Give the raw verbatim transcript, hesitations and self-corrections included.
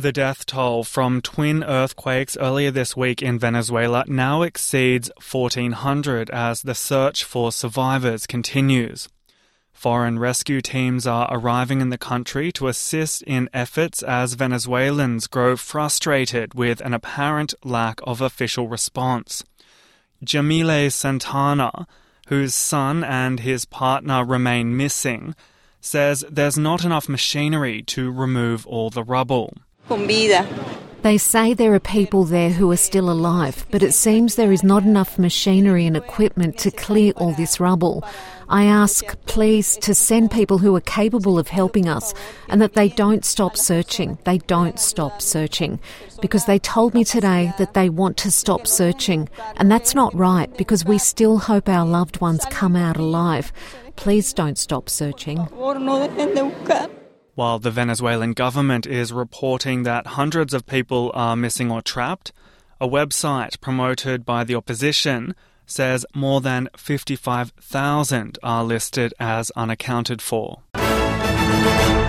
The death toll from twin earthquakes earlier this week in Venezuela now exceeds fourteen hundred as the search for survivors continues. Foreign rescue teams are arriving in the country to assist in efforts as Venezuelans grow frustrated with an apparent lack of official response. Jamile Santana, whose son and his partner remain missing, says there's not enough machinery to remove all the rubble. They say there are people there who are still alive, but it seems there is not enough machinery and equipment to clear all this rubble. I ask, please, to send people who are capable of helping us and that they don't stop searching. They don't stop searching. Because they told me today that they want to stop searching. And that's not right, because we still hope our loved ones come out alive. Please don't stop searching. While the Venezuelan government is reporting that hundreds of people are missing or trapped, a website promoted by the opposition says more than fifty-five thousand are listed as unaccounted for.